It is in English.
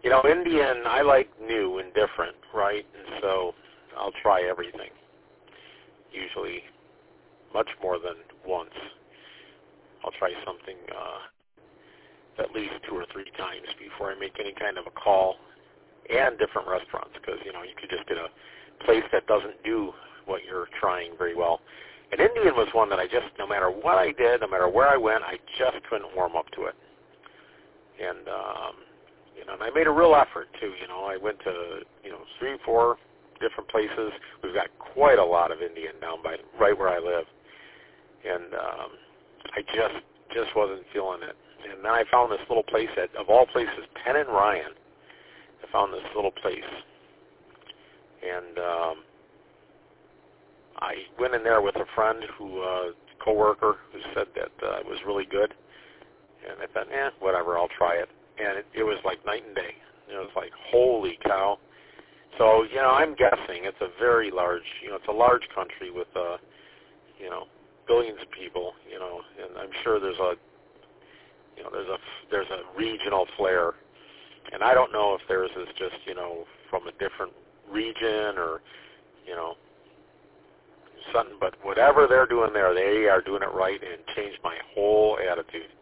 Indian, I like new and different, right? And so I'll try everything, usually much more than once. I'll try something at least 2 or 3 times before I make any kind of a call, and different restaurants, because, you could just get a place that doesn't do what you're trying very well. And Indian was one that I just, no matter what I did, no matter where I went, I just couldn't warm up to it. And, and I made a real effort, too. I went to, 3, 4 different places. We've got quite a lot of Indian down by right where I live. And I just wasn't feeling it. And then I found this little place at, of all places, Penn and Ryan. I found this little place. And I went in there with a friend coworker who said that it was really good. And I thought, whatever, I'll try it. And it was like night and day. It was like, holy cow. So, I'm guessing it's a very large, it's a large country with, billions of people, and I'm sure there's a, there's a regional flair. And I don't know if theirs is just, from a different region or, something, but whatever they're doing there, they are doing it right and changed my whole attitude.